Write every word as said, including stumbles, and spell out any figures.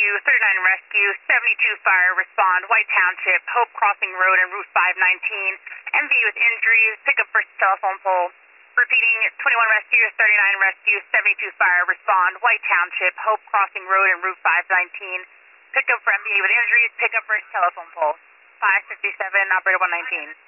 Rescue, thirty-nine Rescue, seventy-two Fire, respond, White Township, Hope Crossing Road and Route five nineteen. M V with injuries, pick up first telephone pole. Repeating, twenty-one Rescue, thirty-nine Rescue, seventy-two Fire, respond, White Township, Hope Crossing Road and Route five nineteen. Pick up for M V with injuries, pick up first telephone pole. five fifty-seven, operator one nineteen.